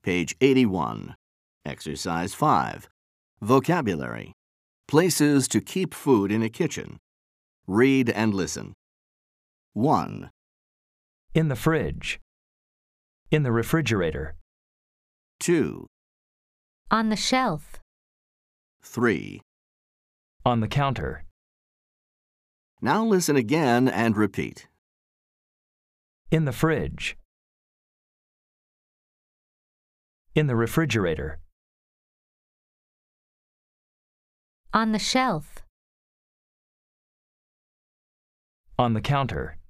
Page 81. Exercise 5. Vocabulary. Places to keep food in a kitchen. Read and listen. 1, In the fridge. In the refrigerator. 2, On the shelf. 3. On the counter. Now listen again and repeat. In the fridge. In the refrigerator. On the shelf. On the counter.